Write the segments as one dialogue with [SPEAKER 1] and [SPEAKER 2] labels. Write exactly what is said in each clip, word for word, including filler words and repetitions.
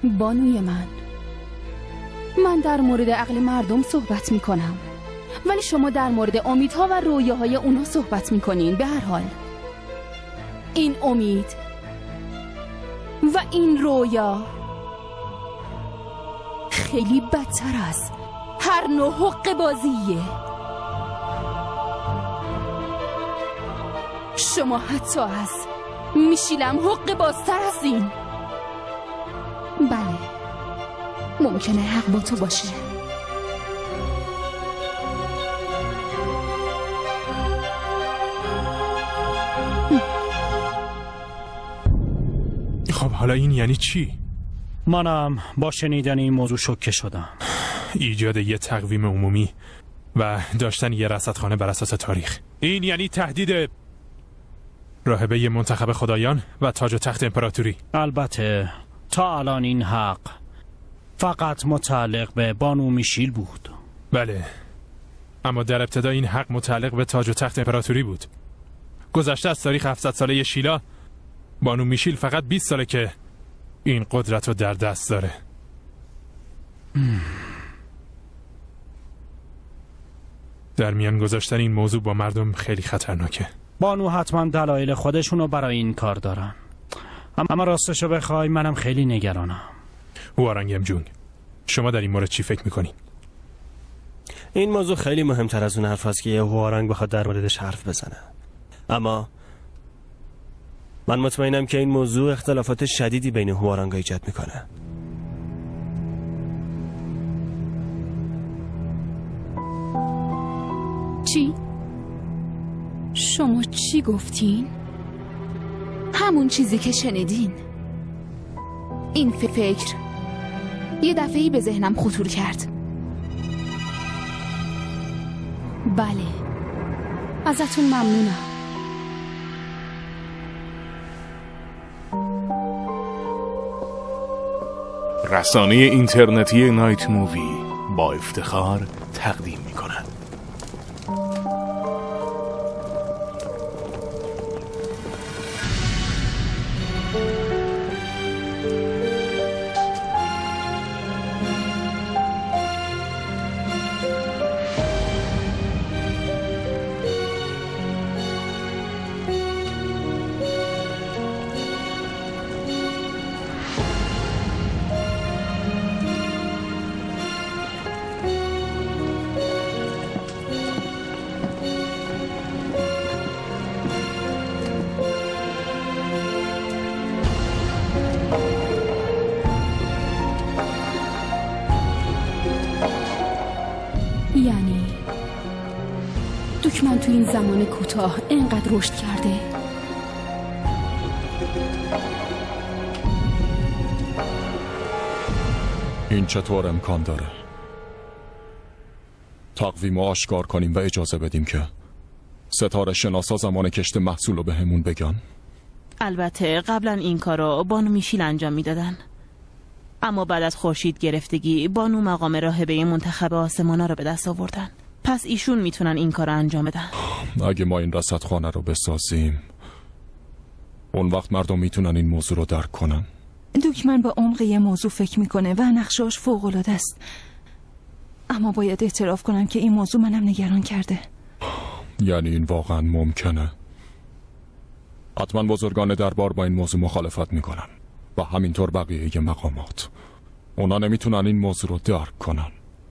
[SPEAKER 1] بانوی من، من در مورد عقل مردم صحبت می کنم، ولی شما در مورد امیدها و رویاهای اونا صحبت می کنین. به هر حال این امید و این رویا خیلی بدتر از هر نوع حق بازیه. شما حتی از میشیلم حق بازتر هستین. بله، ممکنه حق با تو باشه.
[SPEAKER 2] خب حالا این یعنی چی؟
[SPEAKER 3] منم با شنیدن این موضوع شوکه شدم.
[SPEAKER 2] ایجاد یه تقویم عمومی و داشتن یه رصدخانه بر اساس تاریخ، این یعنی تهدید راهبه منتخب خدایان و تاج و تخت امپراتوری.
[SPEAKER 3] البته تا الان این حق فقط متعلق به بانو میشیل بود.
[SPEAKER 2] بله، اما در ابتدا این حق متعلق به تاج و تخت امپراتوری بود. گذشته از تاریخ هفتصد ساله شیلا، بانو میشیل فقط بیست ساله که این قدرت رو در دست داره. در میان گذاشتن این موضوع با مردم خیلی خطرناکه.
[SPEAKER 3] بانو حتما دلایل خودشونو برای این کار دارن، اما راستشو بخوای منم خیلی نگرانم.
[SPEAKER 2] هوارنگم جونگ، شما در این مورد چی فکر میکنین؟
[SPEAKER 4] این موضوع خیلی مهمتر از اون حرف هست که یه هوارنگ بخواد در موردش حرف بزنه، اما من مطمئنم که این موضوع اختلافات شدیدی بین هوارنگا ایجاد میکنه.
[SPEAKER 1] چی؟ شما چی گفتین؟ همون چیزی که شنیدین. این فکر یه دفعه‌ای به ذهنم خطور کرد. بله، ازتون ممنونم.
[SPEAKER 5] رسانه اینترنتی نایت مووی با افتخار تقدیم می‌کند.
[SPEAKER 1] یعنی دکمن تو این زمان کوتاه اینقدر رشد کرده؟
[SPEAKER 6] این چطور امکان داره؟ تقویم رو آشکار کنیم و اجازه بدیم که ستاره شناسا زمان کشت محصول رو به همون بگن؟
[SPEAKER 7] البته قبلا این کار رو بانو میشیل انجام میدادن، اما بعد از خورشید گرفتگی بانو مقام راهبه منتخب آسمانا رو به دست آوردن. پس ایشون میتونن این کار رو انجام بدن.
[SPEAKER 6] اگه ما این رصدخانه رو بسازیم، اون وقت مردم میتونن این موضوع رو درک کنن.
[SPEAKER 8] دکمن با عمق یه موضوع فکر میکنه و نقشاش فوق‌العاده است، اما باید اعتراف کنم که این موضوع منم نگران کرده.
[SPEAKER 6] یعنی این واقعا ممکنه؟ حتما بزرگان دربار با این موضوع مخالفت میکنن و همینطور بقیه مقامات. اونا نمیتونن این موضوع رو درک کنن.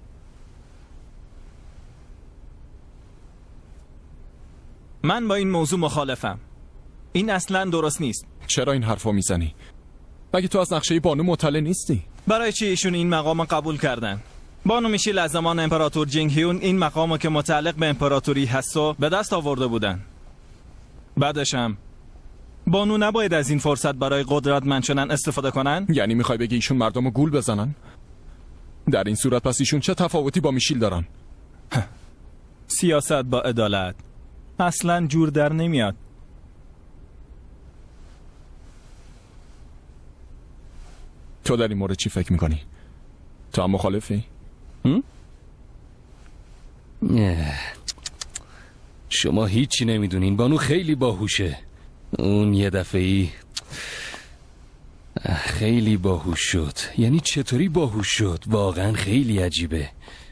[SPEAKER 9] من با این موضوع مخالفم. این اصلا درست نیست.
[SPEAKER 6] چرا این حرفو میزنی؟ مگه تو از نقشه بانو مطلع نیستی؟
[SPEAKER 9] برای چی ایشون این مقام قبول کردن؟ بانو میشیل از زمان امپراتور جینگ هیون این مقامو که متعلق به امپراتوری هست و به دست آورده بودن. بعدش هم بانو نباید از این فرصت برای قدرتمند شدن استفاده کنن؟
[SPEAKER 6] یعنی میخوای بگی ایشون مردم رو گول بزنن؟ در این صورت پس ایشون چه تفاوتی با میشیل دارن؟
[SPEAKER 9] سیاست با عدالت اصلا جور در نمیاد.
[SPEAKER 6] تو در این مورد چی فکر میکنی؟ تو هم مخالفی؟
[SPEAKER 10] شما هیچی نمیدونین. بانو خیلی باهوشه. اون یه دفعه‌ای خیلی باهوش شد. یعنی چطوری باهوش شد؟ واقعا خیلی عجیبه.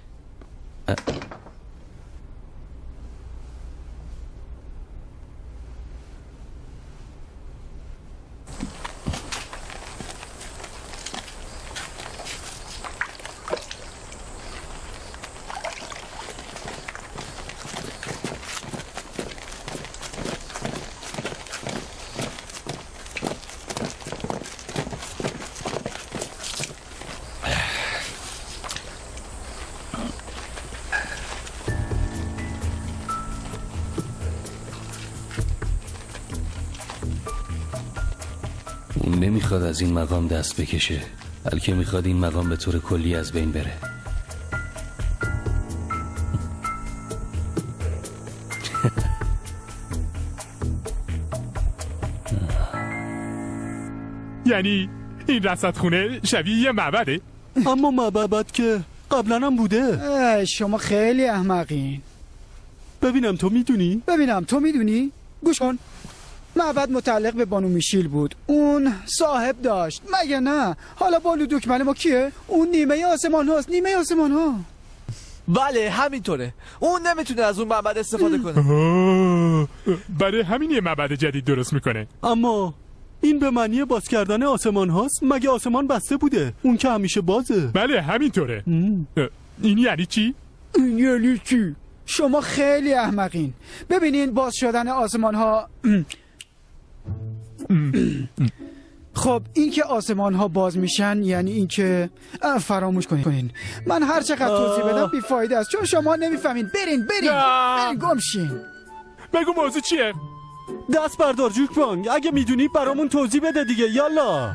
[SPEAKER 10] نمیخواد از این مقام دست بکشه، بلکه میخواد این مقام به طور کلی از بین بره.
[SPEAKER 2] یعنی این رصدخونه شبیه یه معبده؟
[SPEAKER 11] اما معبد که قبلا هم بوده.
[SPEAKER 12] شما خیلی احمقین.
[SPEAKER 11] ببینم تو میدونی؟
[SPEAKER 12] ببینم تو میدونی؟ گوش کن. معبد متعلق به بانو میشیل بود. اون صاحب داشت مگه نه؟ حالا بانو دکمل ما کیه؟ اون نیمه آسمان هاست. نیمه آسمان ها.
[SPEAKER 13] بله همینطوره. اون نمیتونه از اون معبد استفاده کنه.
[SPEAKER 2] برای همین یه معبد جدید درست میکنه.
[SPEAKER 11] اما این به معنی باز کردن آسمان هاست؟ مگه آسمان بسته بوده؟ اون که همیشه بازه.
[SPEAKER 2] بله همینطوره. این یعنی چی؟
[SPEAKER 12] این یعنی چی؟ شما خیلی احمقین. ببینین باز شدن آسمان ها خب این که آسمان ها باز میشن یعنی این که فراموش کنین. من هر چقدر توضیح بدم بیفایده است چون شما نمیفهمین. برین برین برین گمشین.
[SPEAKER 2] بگو موضوع چیه؟
[SPEAKER 11] دست بردار جوک بانگ. اگه میدونی برامون توضیح بده دیگه. یالا.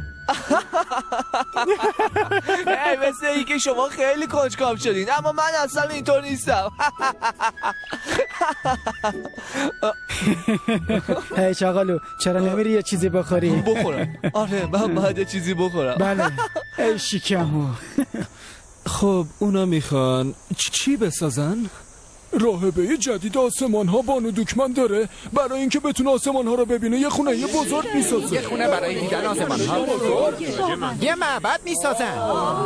[SPEAKER 13] ای مثل این که شما خیلی کنجکاو شدین اما من اصلا اینطور نیستم.
[SPEAKER 12] هی چاقالو چرا نمیری یه چیزی بخوری؟
[SPEAKER 13] بخورم. آره من باید یه چیزی بخورم.
[SPEAKER 12] بله ای شکمو.
[SPEAKER 13] خب اونا میخوان چی بسازن؟
[SPEAKER 6] راهبه جدید آسمان ها بانو دکمن داره. برای اینکه بتونه آسمان ها رو ببینه یه خونه یه بزرگ میسازه.
[SPEAKER 14] یه خونه برای دیدن آسمان ها یه معبد میسازن.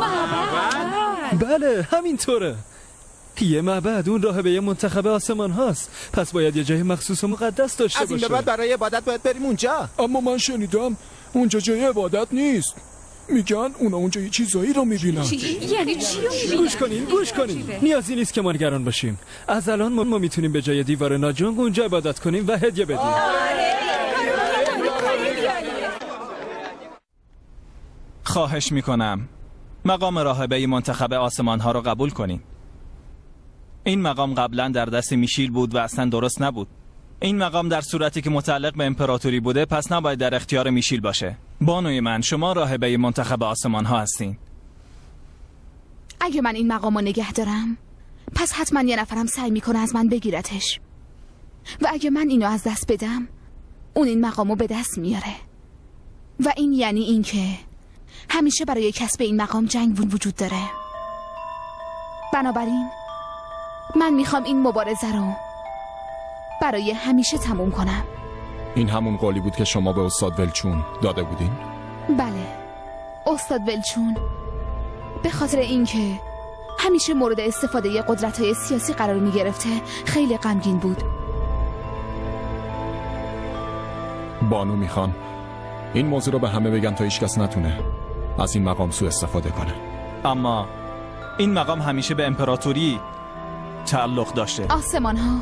[SPEAKER 13] بله همینطوره. یه معبد اون راهبه منتخب آسمان هاست. پس باید یه جای مخصوص و مقدس داشته باشه.
[SPEAKER 14] از این به بعد برای عبادت باید بریم اونجا.
[SPEAKER 6] اما من شنیدم اونجا جای عبادت نیست. میگن اونا اونجا یه چیزایی رو میبینن.
[SPEAKER 8] چی؟ یعنی چی رو میبینن؟
[SPEAKER 13] گوش کنین گوش کنین. نیازی نیست که ما نگران باشیم. از الان ما, ما میتونیم به جای دیوار ناجنگ اونجا عبادت کنیم و هدیه بدیم.
[SPEAKER 9] خواهش میکنم مقام راهبه منتخب آسمان ها رو قبول کنین. این مقام قبلا در دست میشیل بود و اصلا درست نبود. این مقام در صورتی که متعلق به امپراتوری بوده پس نباید در اختیار میشیل باشه. بانوی من شما راهبه منتخب آسمان ها هستین.
[SPEAKER 1] اگه من این مقام رو نگه دارم پس حتما یه نفرم سعی میکنه از من بگیرتش و اگه من اینو از دست بدم اون این مقام رو به دست میاره و این یعنی این که همیشه برای کسب این مقام جنگ وجود داره. بنابراین من میخوام این مبارزه رو برای همیشه تموم کنم.
[SPEAKER 6] این همون قولی بود که شما به استاد ولچون داده بودین؟
[SPEAKER 1] بله استاد ولچون به خاطر اینکه همیشه مورد استفاده قدرت‌های سیاسی قرار می‌گرفته خیلی غمگین بود.
[SPEAKER 6] بانو میخوان این موضوع رو به همه بگن تا هیچ کس نتونه از این مقام سوء استفاده کنه.
[SPEAKER 9] اما این مقام همیشه به امپراتوری تعلق داشته.
[SPEAKER 1] آسمان ها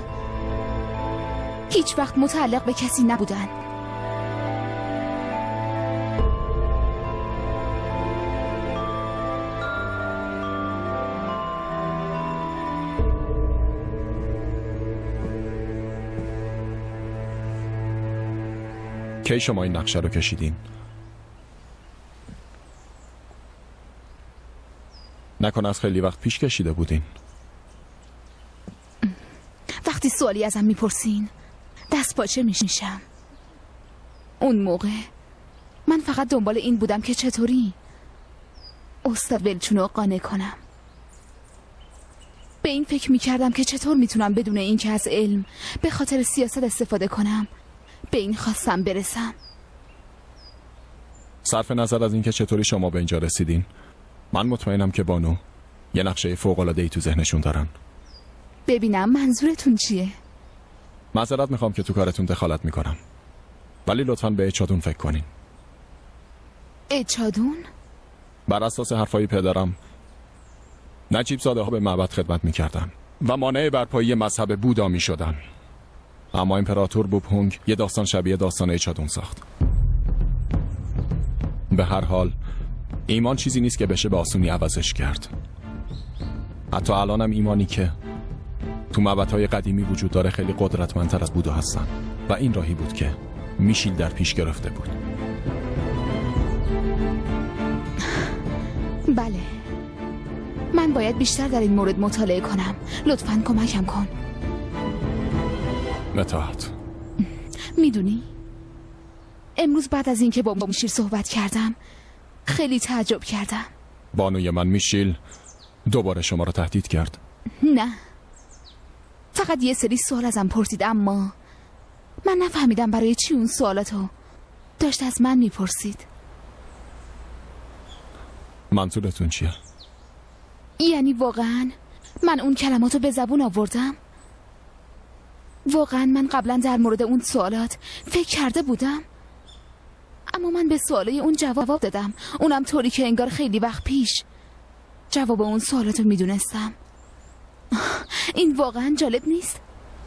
[SPEAKER 1] هیچ وقت متعلق به کسی نبودن.
[SPEAKER 6] کی شما این نقشه رو کشیدین؟ نکنه از خیلی وقت پیش کشیده بودین؟
[SPEAKER 1] وقتی سوالی ازم میپرسین دست پاچه میشم. اون موقع من فقط دنبال این بودم که چطوری استاد ولچون رو قانع کنم. به این فکر میکردم که چطور میتونم بدون این که از علم به خاطر سیاست استفاده کنم به این خواستم برسم.
[SPEAKER 6] صرف نظر از اینکه چطوری شما به اینجا رسیدین، من مطمئنم که بانو یه نقشه فوق‌العاده‌ای تو ذهنشون دارن.
[SPEAKER 1] ببینم منظورتون چیه؟
[SPEAKER 6] معذرت میخوام که تو کارتون دخالت میکنم، ولی لطفاً به اچادون فکر کنین.
[SPEAKER 1] اچادون؟
[SPEAKER 6] بر اساس حرفای پدرم، نجیب زاده ها به معبد خدمت میکردن و مانع برپایی مذهب بودا میشدن. اما امپراتور بوپونگ یه داستان شبیه داستان اچادون ساخت. به هر حال ایمان چیزی نیست که بشه به آسونی عوضش کرد. حتی الانم ایمانی که تو معبدهای قدیمی وجود داره خیلی قدرتمندتر از بودا هستن و این راهی بود که میشیل در پیش گرفته بود.
[SPEAKER 1] بله، من باید بیشتر در این مورد مطالعه کنم. لطفاً کمکم کن.
[SPEAKER 6] متاحت.
[SPEAKER 1] میدونی امروز بعد از اینکه با میشیل صحبت کردم خیلی تعجب کردم.
[SPEAKER 6] بانوی من میشیل دوباره شما رو تهدید کرد؟
[SPEAKER 1] نه، فقط یه سری سوال ازم پرسید، اما من نفهمیدم برای چی اون سوالاتو داشت از من میپرسید.
[SPEAKER 6] منظورتون چیه؟
[SPEAKER 1] یعنی واقعا من اون کلماتو به زبون آوردم؟ واقعا من قبلا در مورد اون سوالات فکر کرده بودم؟ اما من به سوالای اون جواب دادم، اونم طوری که انگار خیلی وقت پیش جواب اون سوالاتو میدونستم. این واقعا جالب نیست؟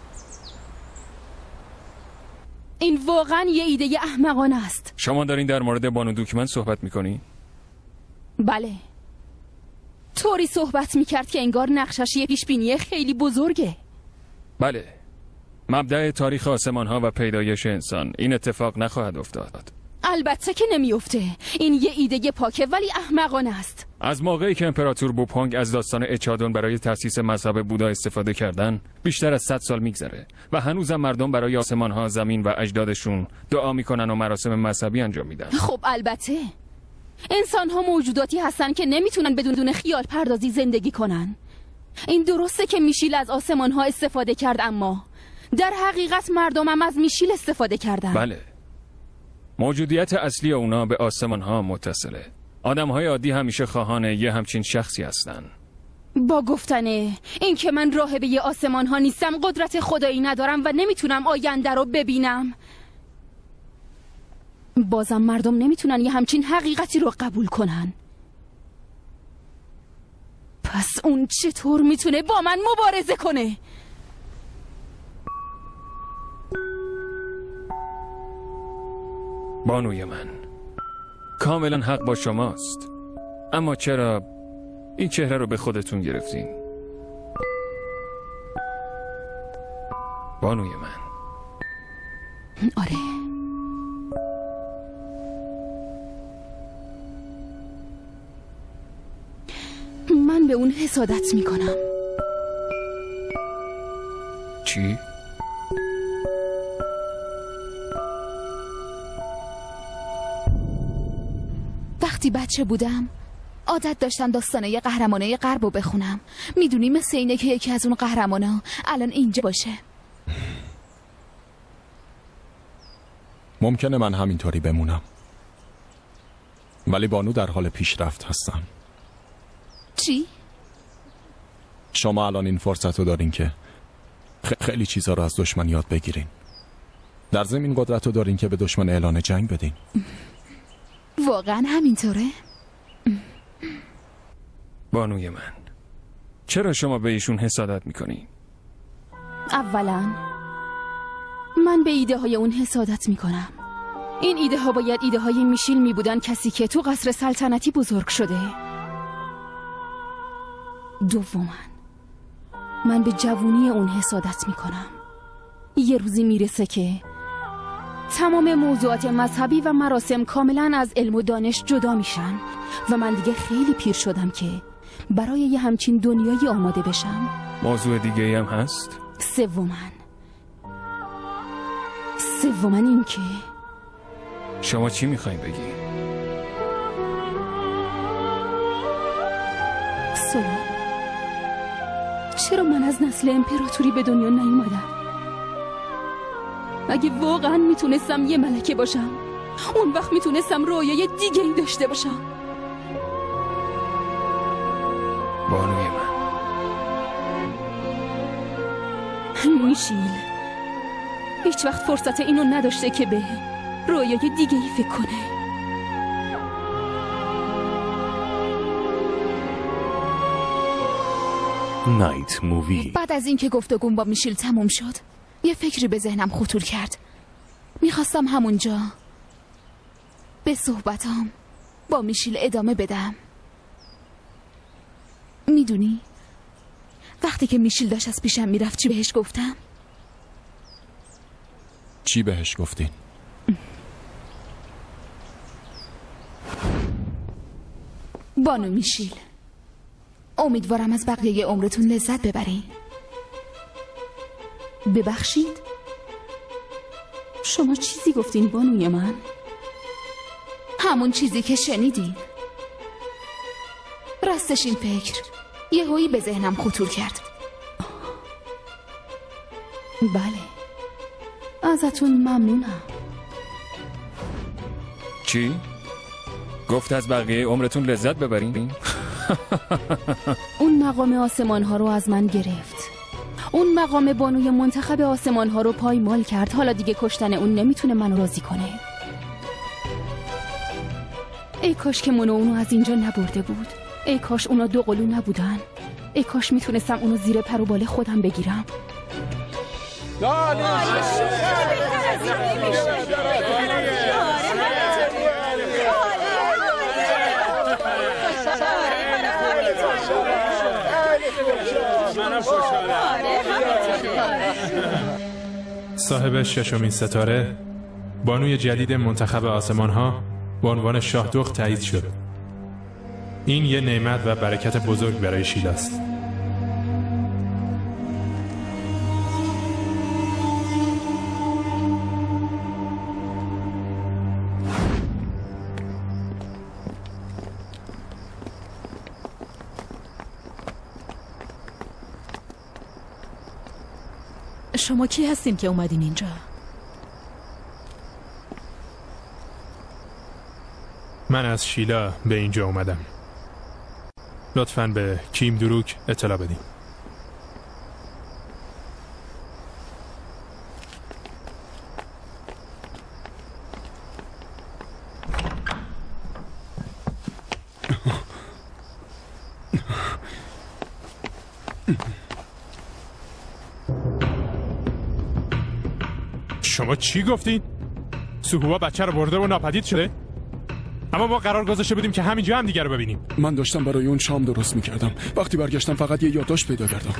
[SPEAKER 1] این واقعا یه ایده احمقانه است.
[SPEAKER 10] شما دارین در مورد بانو دوکمن صحبت میکنی؟
[SPEAKER 1] بله، طوری صحبت میکرد که انگار نقشش یه پیشبینی خیلی بزرگه.
[SPEAKER 10] بله، مبدأ تاریخ آسمان ها و پیدایش انسان، این اتفاق نخواهد افتاد.
[SPEAKER 1] البته که نمیفته. این یه ایده پاکه ولی احمقانه است.
[SPEAKER 10] از موقعی که امپراتور بوپونگ از داستان اچادون برای تأسیس مذهب بودا استفاده کردن بیشتر از صد سال میگذره و هنوزم مردم برای آسمان ها، زمین و اجدادشون دعا میکنن و مراسم مذهبی انجام میدن.
[SPEAKER 1] خب البته انسان ها موجوداتی هستن که نمیتونن بدون دون خیال پردازی زندگی کنن. این درسته که میشیل از آسمان ها استفاده کرد، اما در حقیقت مردم هم از میشیل استفاده کردن.
[SPEAKER 10] بله، موجودیت اصلی اونا به آسمان ها متصله. آدم های عادی همیشه خواهان یه همچین شخصی هستن.
[SPEAKER 1] با گفتنه این که من راهبه آسمان ها نیستم، قدرت خدایی ندارم و نمیتونم آینده رو ببینم، بازم مردم نمیتونن یه همچین حقیقتی رو قبول کنن. پس اون چطور میتونه با من مبارزه کنه؟
[SPEAKER 10] بانوی من، کاملا حق با شماست، اما چرا این چهره رو به خودتون گرفتین؟ بانوی من.
[SPEAKER 1] آره، من به اون حسادت میکنم.
[SPEAKER 10] چی؟
[SPEAKER 1] وقتی بچه بودم عادت داشتم داستانه قهرمانای غرب رو بخونم. میدونی مثل اینه که یکی از اون قهرمانا الان اینجا باشه.
[SPEAKER 6] ممکنه من همینطوری بمونم، ولی بانو در حال پیشرفت هستن.
[SPEAKER 1] چی؟
[SPEAKER 6] شما الان این فرصت رو دارین که خیلی چیزا رو از دشمن یاد بگیرین. در ضمن این قدرت رو دارین که به دشمن اعلان جنگ بدین.
[SPEAKER 1] واقعا همینطوره؟
[SPEAKER 10] بانوی من، چرا شما به ایشون حسادت میکنی؟
[SPEAKER 1] اولا من به ایده های اون حسادت میکنم. این ایده ها باید ایده های میشیل میبودن، کسی که تو قصر سلطنتی بزرگ شده. دوما من به جوونی اون حسادت میکنم. یه روزی میرسه که تمام موضوعات مذهبی و مراسم کاملا از علم و دانش جدا میشن و من دیگه خیلی پیر شدم که برای یه همچین دنیایی آماده بشم.
[SPEAKER 10] موضوع دیگه هم هست؟
[SPEAKER 1] سوماً سوماً این که
[SPEAKER 10] شما چی میخواین بگی؟
[SPEAKER 1] سولان، چرا من از نسل امپراتوری به دنیا نیومدم؟ اگه واقعا میتونستم یه ملکه باشم اون وقت میتونستم رویای دیگه‌ای داشته باشم.
[SPEAKER 10] بانوی من.
[SPEAKER 1] میشیل هیچ وقت فرصت اینو نداشته که به رویای دیگه‌ای فکر کنه.
[SPEAKER 5] نایت مووی.
[SPEAKER 1] بعد از اینکه گفتگوم با میشیل تموم شد یه فکری به ذهنم خطور کرد. میخواستم همونجا به صحبتام با میشیل ادامه بدم. میدونی وقتی که میشیل داشت از پیشم میرفت چی بهش گفتم؟
[SPEAKER 6] چی بهش گفتین؟
[SPEAKER 1] بانو میشیل، امیدوارم از بقیه عمرتون لذت ببرین. ببخشید شما چیزی گفتین بانوی من؟ همون چیزی که شنیدین. راستش این فکر یه هایی به ذهنم خطور کرد. بله ازتون ممنونم.
[SPEAKER 10] چی؟ گفت از بقیه عمرتون لذت ببرین؟
[SPEAKER 1] اون مقام آسمان ها رو از من گرفت. اون مقام بانوی منتخب آسمان ها رو پایمال کرد. حالا دیگه کشتن اون نمیتونه منو راضی کنه. ای کاش که منو اونو از اینجا نبرده بود. ای کاش اونا دو قلو نبودن. ای کاش میتونستم اونو زیر پر و بال خودم بگیرم.
[SPEAKER 2] صاحب ششمین ستاره، بانوی جدید منتخب آسمان ها به عنوان شاه دخت تایید شد. این یه نعمت و برکت بزرگ برای شیلا است.
[SPEAKER 8] شما کی هستین که اومدین اینجا؟
[SPEAKER 2] من از شیلا به اینجا اومدم. لطفاً به کیم دروک اطلاع بدیم. شما چی گفتین؟ سوکوبا بچه رو برده و ناپدید شده؟ اما ما قرار گذاشته بودیم که همینجا هم دیگر رو ببینیم.
[SPEAKER 6] من داشتم برای اون شام درست میکردم. وقتی برگشتم فقط یه یادداشت پیدا کردم.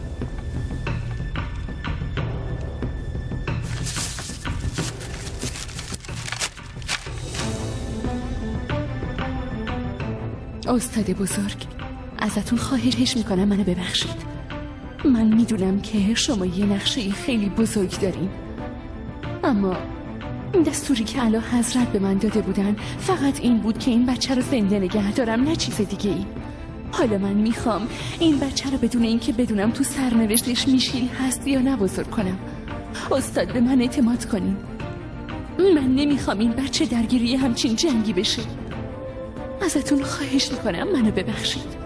[SPEAKER 1] استاد بزرگ، ازتون خواهش میکنم منو ببخشید. من میدونم که شما یه نقشه خیلی بزرگ دارین، اما دستوری که اعلی حضرت به من داده بودن فقط این بود که این بچه رو زنده نگه دارم، نه چیز دیگه ای. حالا من میخوام این بچه رو بدون اینکه بدونم تو سرنوشتش میشیل هست یا نه بزرگ کنم. استاد به من اعتماد کنین. من نمیخوام این بچه درگیری همچین جنگی بشه. ازتون خواهش میکنم منو ببخشید.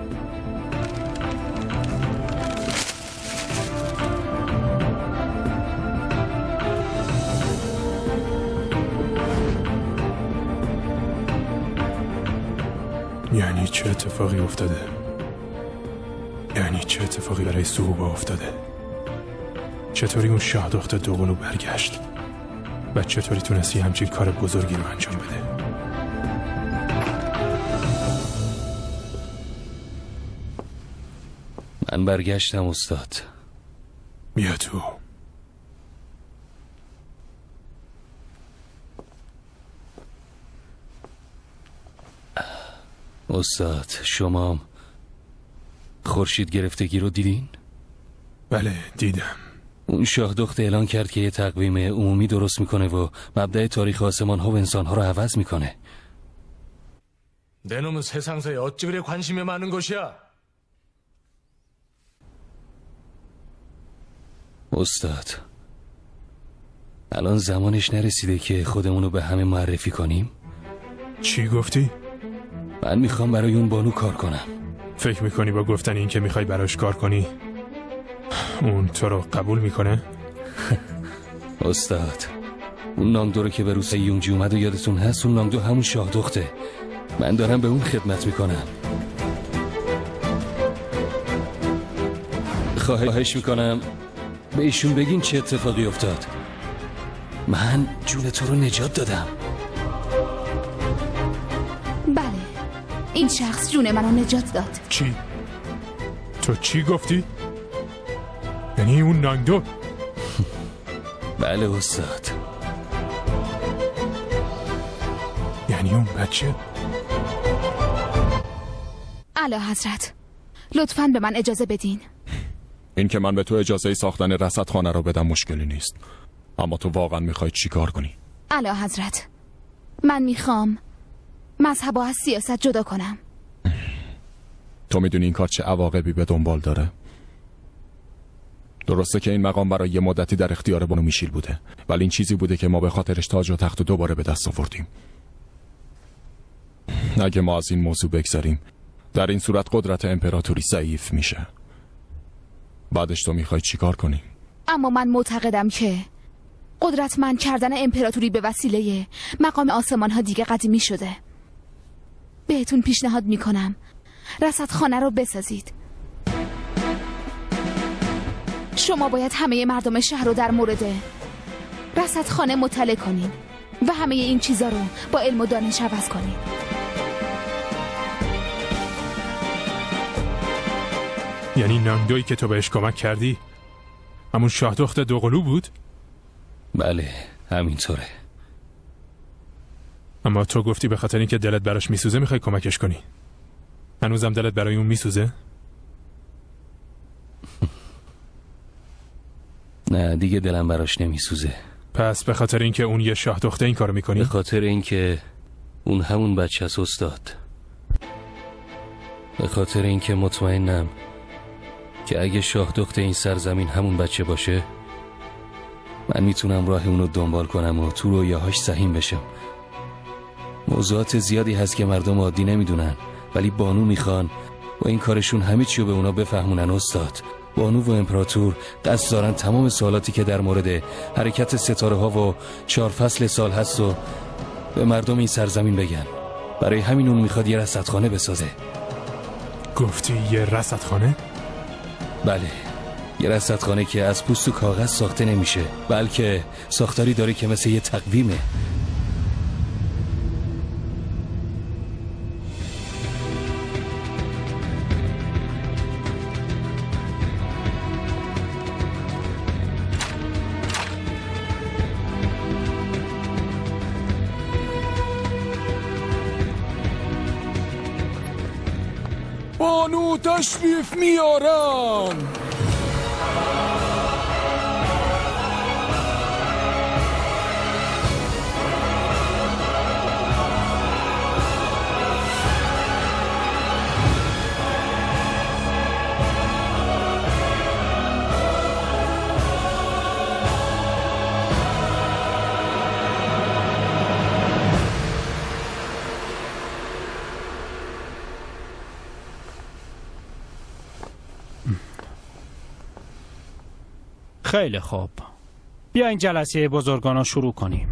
[SPEAKER 2] یعنی چه اتفاقی افتاده؟ یعنی چه اتفاقی برای سوکوبا افتاده؟ چطوری اون شاه دختر دوقلو برگشت؟ و چطوری تونستی همچین کار بزرگی رو انجام بده؟
[SPEAKER 15] من برگشتم استاد.
[SPEAKER 2] بیا تو.
[SPEAKER 15] استاد شما خورشید گرفتگی رو دیدین؟
[SPEAKER 2] بله دیدم.
[SPEAKER 15] اون شاه دخت اعلان کرد که یه تقویم عمومی درست میکنه و مبدأ تاریخ آسمان ها و انسان ها رو عوض میکنه.
[SPEAKER 16] 내 놈은 세상사에 어찌 그래 관심이 많은 것이야?
[SPEAKER 15] استاد الان زمانش نرسیده که خودمونو به همه معرفی کنیم؟
[SPEAKER 2] چی گفتی؟
[SPEAKER 15] من میخوام برای اون بانو کار کنم.
[SPEAKER 2] فکر میکنی با گفتن این که میخوای براش کار کنی اون تو رو قبول میکنه؟
[SPEAKER 15] استاد، اون نامدو رو که به روسه یونگجی اومد و یادتون هست؟ اون نامدو همون شاه دخته. من دارم به اون خدمت میکنم. خواهش میکنم به ایشون بگین چه اتفاقی افتاد. من جون تو رو نجات دادم.
[SPEAKER 1] بله، این شخص جون منو نجات داد.
[SPEAKER 2] چی؟ تو چی گفتی؟ یعنی اون نانگدو؟
[SPEAKER 15] بله استاد.
[SPEAKER 2] یعنی اون بچه؟
[SPEAKER 1] اعلی حضرت، لطفاً به من اجازه بدین.
[SPEAKER 6] این که من به تو اجازه ساختن رصدخانه رو بدم مشکلی نیست، اما تو واقعا میخوای چی کار کنی؟
[SPEAKER 1] اعلی حضرت، من میخوام مذهب از سیاست جدا کنم.
[SPEAKER 6] تو میدونی این کار چه عواقبی به دنبال داره؟ درسته که این مقام برای یه مدتی در اختیار بانو میشیل بوده، ولی این چیزی بوده که ما به خاطرش تاج و تخت و دوباره به دست آوردیم. اگه ما از این موضوع بگذاریم، در این صورت قدرت امپراتوری ضعیف میشه. بعدش تو میخوای چی کار کنی؟
[SPEAKER 1] اما من معتقدم که قدرتمند کردن امپراتوری به وسیله مقام آسمان ها دیگه قدیمی شده. بهتون پیشنهاد میکنم رصدخانه رو بسازید. شما باید همه مردم شهر رو در مورد رصدخانه مطلع کنین و همه این چیزا رو با علم و دانش عوض کنین.
[SPEAKER 2] یعنی نانگدویی که تو بهش کمک کردی همون شاه دخت دوقلو بود؟
[SPEAKER 15] بله همینطوره.
[SPEAKER 2] اما تو گفتی به خاطر اینکه دلت براش میسوزه میخوای کمکش کنی. هنوزم دلت برای اون میسوزه؟
[SPEAKER 15] نه دیگه دلم براش نمیسوزه.
[SPEAKER 2] پس به خاطر اینکه اون یه شاه دخته این کارو میکنی؟
[SPEAKER 15] به خاطر اینکه اون همون بچه است استاد. به خاطر اینکه مطمئنم که اگه شاه دخته این سرزمین همون بچه باشه، من میتونم راه اونو دنبال کنم و تو رویاهاش سهیم بشم. موضوعات زیادی هست که مردم عادی نمیدونن، ولی بانو میخوان و این کارشون همه چیو به اونا بفهمونن استاد. بانو و امپراتور قصد دارن تمام سوالاتی که در مورد حرکت ستاره ها و چهار فصل سال هست و به مردم این سرزمین بگن. برای همین اون میخواد یه رصدخانه بسازه.
[SPEAKER 2] گفتی یه رصدخانه؟
[SPEAKER 15] بله، یه رصدخانه که از پوست و کاغذ ساخته نمیشه، بلکه ساختاری داره که مثل یه تقویمه.
[SPEAKER 6] بانو تشریف میارم.
[SPEAKER 3] خیلی خوب، بیاین جلسه بزرگان رو شروع کنیم.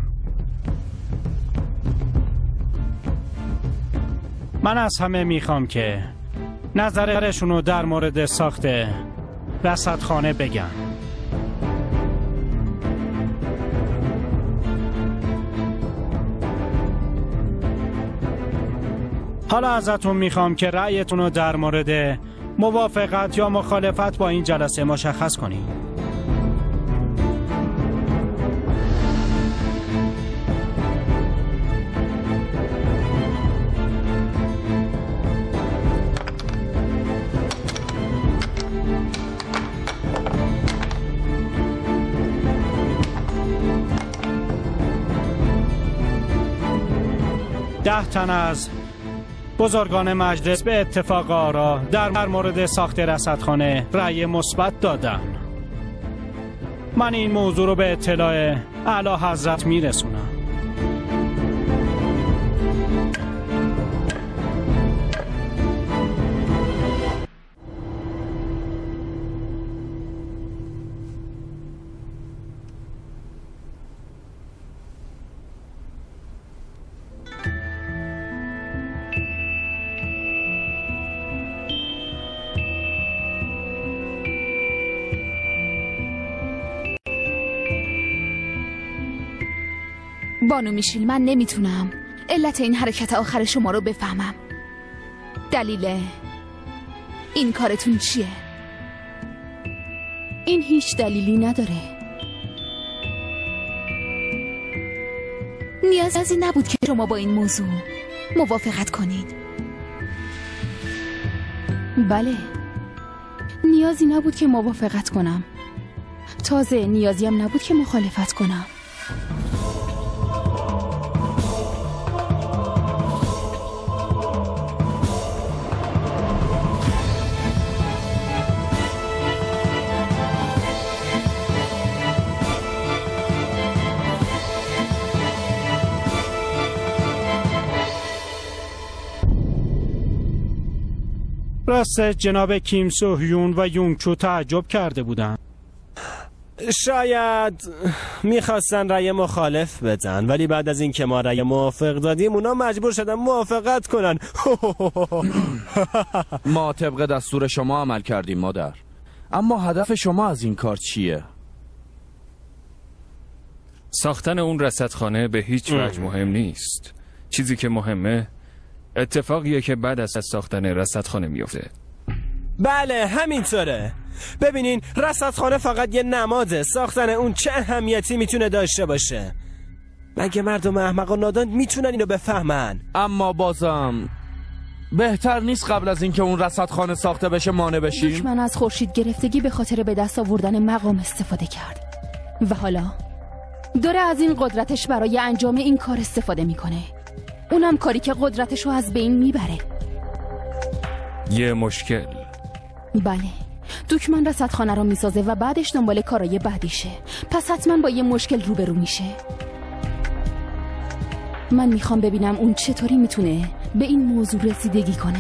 [SPEAKER 3] من از همه میخوام که نظرشون رو در مورد ساخت رصدخانه بگن. حالا ازتون میخوام که رأیتون رو در مورد موافقت یا مخالفت با این جلسه مشخص کنید. ده تن از بزرگان مجلس به اتفاق آرا در مورد ساخت رصدخانه رأی مثبت دادن. من این موضوع رو به اطلاع اعلی حضرت میرسونم.
[SPEAKER 1] بانو میشیل، من نمیتونم علت این حرکت آخر شما رو بفهمم. دلیل این کارتون چیه؟ این هیچ دلیلی نداره. نیازی نبود که شما با این موضوع موافقت کنید. بله، نیازی نبود که موافقت کنم. تازه نیازی هم نبود که مخالفت کنم.
[SPEAKER 3] راست جناب کیم سو هیون و یونگ چو تعجب کرده بودند.
[SPEAKER 4] شاید میخواستن رأی مخالف بدن، ولی بعد از این که ما رأی موافق دادیم اونا مجبور شدن موافقت کنن.
[SPEAKER 14] ما طبق دستور شما عمل کردیم مادر، اما هدف شما از این کار چیه؟
[SPEAKER 10] ساختن اون رصدخانه به هیچ وجه مهم نیست. چیزی که مهمه اتفاقیه که بعد از ساختن رصدخانه میفته.
[SPEAKER 4] بله همینطوره. ببینین رصدخانه فقط یه نماده. ساختن اون چه اهمیتی میتونه داشته باشه؟ مگه مردم احمق و نادان میتونن اینو بفهمن؟
[SPEAKER 14] اما بازم بهتر نیست قبل از اینکه اون رصدخانه ساخته بشه مانع بشیم؟
[SPEAKER 1] دشمن از خورشید گرفتگی به خاطر به دست آوردن مقام استفاده کرد و حالا داره از این قدرتش برای انجام این کار استفاده میکنه. اونم کاری که قدرتشو از بین میبره.
[SPEAKER 10] یه مشکل.
[SPEAKER 1] بله، دکمن رصدخانه رو میسازه و بعدش دنبال کارای بعدیشه. پس حتما با یه مشکل روبرو میشه. من میخوام ببینم اون چطوری میتونه به این موضوع رسیدگی کنه.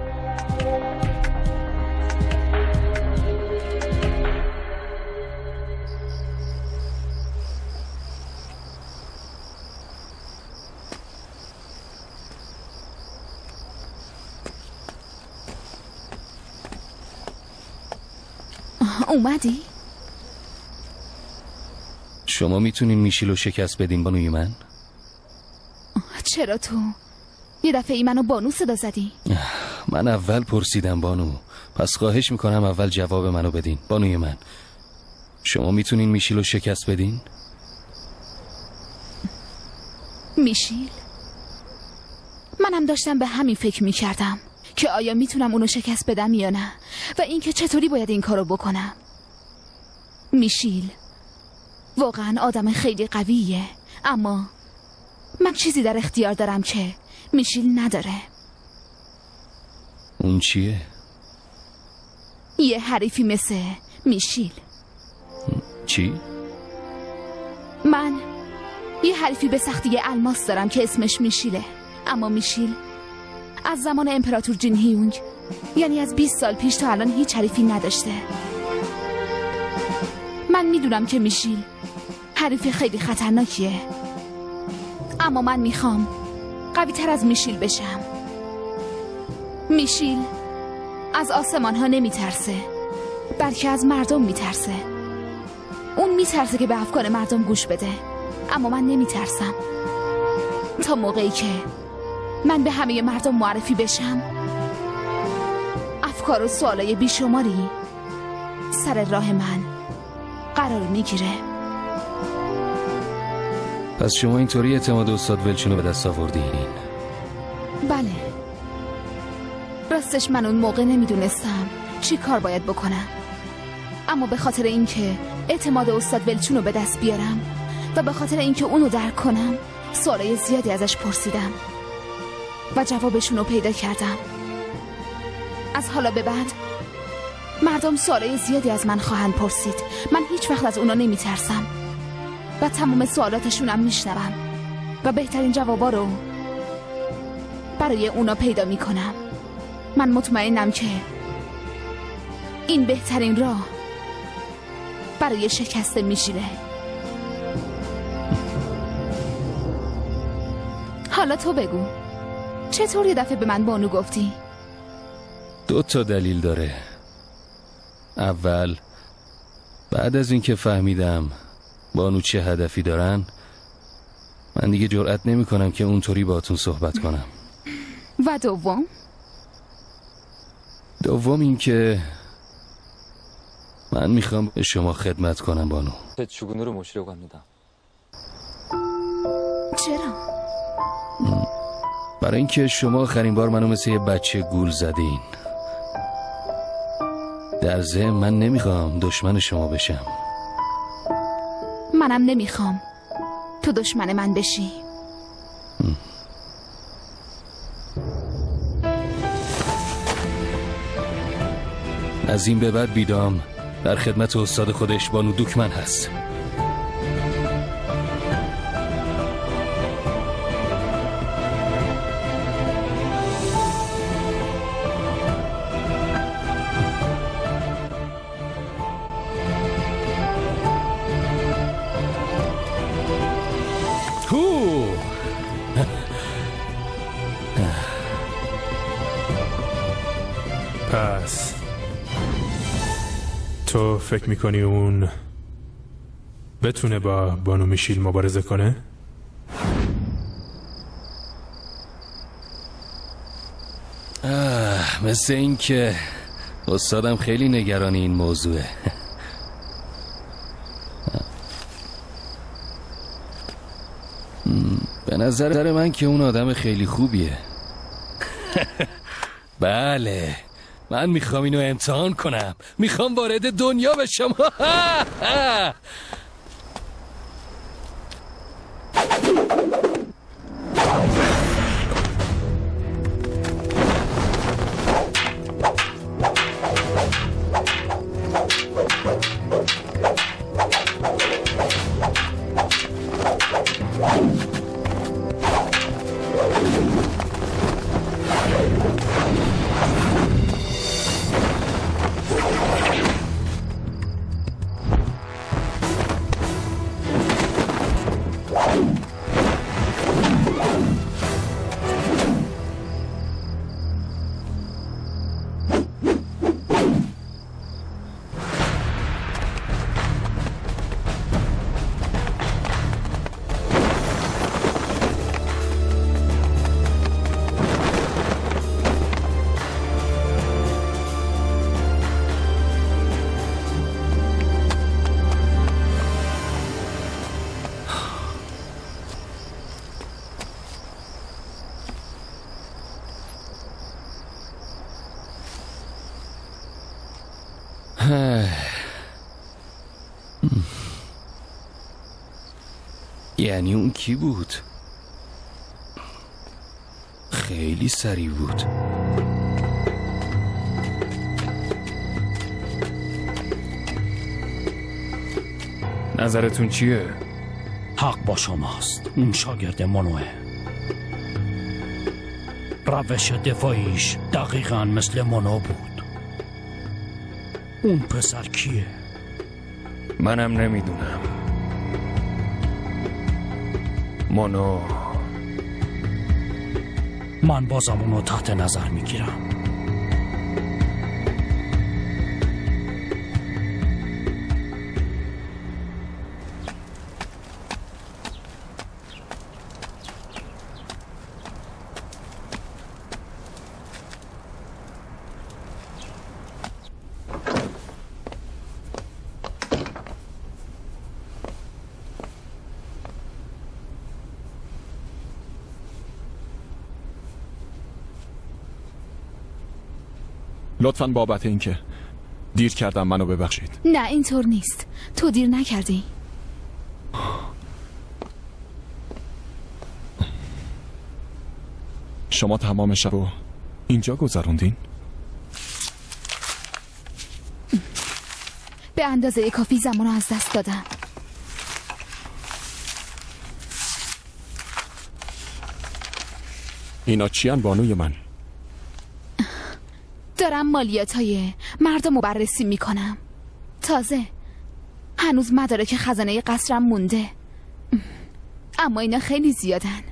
[SPEAKER 1] اومدی؟
[SPEAKER 15] شما میتونین میشیل و شکست بدین بانوی من؟
[SPEAKER 1] چرا تو؟ یه دفعه ای منو بانو صدا زدی؟
[SPEAKER 15] من اول پرسیدم بانو، پس خواهش میکنم اول جواب منو بدین. بانوی من، شما میتونین میشیل و شکست بدین؟
[SPEAKER 1] میشیل؟ منم داشتم به همین فکر میکردم که آیا میتونم اونو شکست بدم یا نه، و اینکه چطوری باید این کارو بکنم. میشیل واقعا آدم خیلی قویه، اما من چیزی در اختیار دارم که میشیل نداره.
[SPEAKER 15] اون چیه؟
[SPEAKER 1] یه حریفی مثل میشیل.
[SPEAKER 15] چی؟
[SPEAKER 1] من یه حریفی به سختی الماس دارم که اسمش میشیله، اما میشیل از زمان امپراتور جین هیونگ، یعنی از بیست سال پیش تا الان هیچ حریفی نداشته. من میدونم که میشیل حریف خیلی خطرناکیه، اما من میخوام قوی تر از میشیل بشم. میشیل از آسمان ها نمیترسه، بلکه از مردم میترسه. اون میترسه که به افکار مردم گوش بده، اما من نمیترسم. تا موقعی که من به همه مردم معرفی بشم، افکار و سوالای بیشماری سر راه من قرار میگیره.
[SPEAKER 15] پس شما اینطوری اعتماد استاد ولچون رو به دست آوردین؟
[SPEAKER 1] بله، راستش من اون موقع نمیدونستم چی کار باید بکنم، اما به خاطر اینکه اعتماد استاد ولچون رو به دست بیارم و به خاطر اینکه اونو درک کنم، سوالای زیادی ازش پرسیدم و جوابشون رو پیدا کردم. از حالا به بعد مردم سوالای زیادی از من خواهند پرسید. من هیچ وقت از اونا نمی ترسم و تمام سوالاتشونم میشنوم و بهترین جوابا رو برای اونا پیدا می کنم. من مطمئنم که این بهترین راه برای شکست میشیله. حالا تو بگو چطور یه دفعه به من بانو گفتی؟
[SPEAKER 15] دو تا دلیل داره. اول، بعد از اینکه فهمیدم بانو چه هدفی دارن، من دیگه جرئت نمی کنم که اونطوری باهاتون صحبت کنم.
[SPEAKER 1] و دوم؟
[SPEAKER 15] دوم این که من میخوام به شما خدمت کنم بانو.
[SPEAKER 17] 주군으로 모시려고 합니다.
[SPEAKER 1] چرا؟
[SPEAKER 15] برای اینکه شما آخرین بار منو مثل یه بچه گول زدین. در ضمن من نمیخوام دشمن شما بشم.
[SPEAKER 1] منم نمیخوام تو دشمن من بشی.
[SPEAKER 15] از این به بعد بیدام در خدمت استاد خودش بانو دوکمن هست.
[SPEAKER 2] پس تو فکر میکنی اون بتونه با بانو میشیل مبارزه کنه؟
[SPEAKER 15] آه، مثل این که استادم خیلی نگران این موضوعه. به نظر من که اون آدم خیلی خوبیه. بله، من میخوام اینو امتحان کنم. میخوام وارد دنیا بشم. یعنی اون کی بود؟ خیلی سریع بود.
[SPEAKER 10] نظرتون چیه؟
[SPEAKER 3] حق با شماست. اون شاگرد منوه. روش دفاعیش دقیقاً مثل منو بود. اون پسر کیه؟
[SPEAKER 10] منم نمیدونم. منو
[SPEAKER 3] من بازم اونو تحت نظر میگیرم.
[SPEAKER 6] لطفاً بابت این که دیر کردم منو ببخشید.
[SPEAKER 1] نه اینطور نیست. تو دیر نکردی.
[SPEAKER 6] شما تمام شب رو اینجا گذروندین؟
[SPEAKER 1] به اندازه کافی زمان رو از دست دادم.
[SPEAKER 6] اینا چیان بانوی من؟
[SPEAKER 1] دارم مالیات های مردم رو بررسی میکنم. تازه هنوز مدارک خزانه قصرم مونده، اما اینا خیلی زیادن.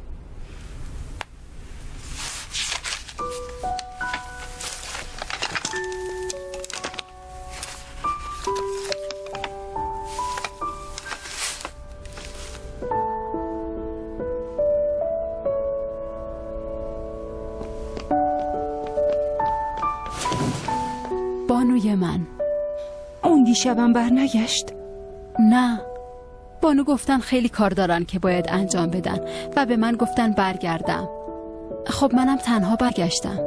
[SPEAKER 8] بانوی من، اون دیشبم بر نگشت؟
[SPEAKER 17] نه، بانو گفتن خیلی کار دارن که باید انجام بدن و به من گفتن برگردم. خب منم تنها برگشتم.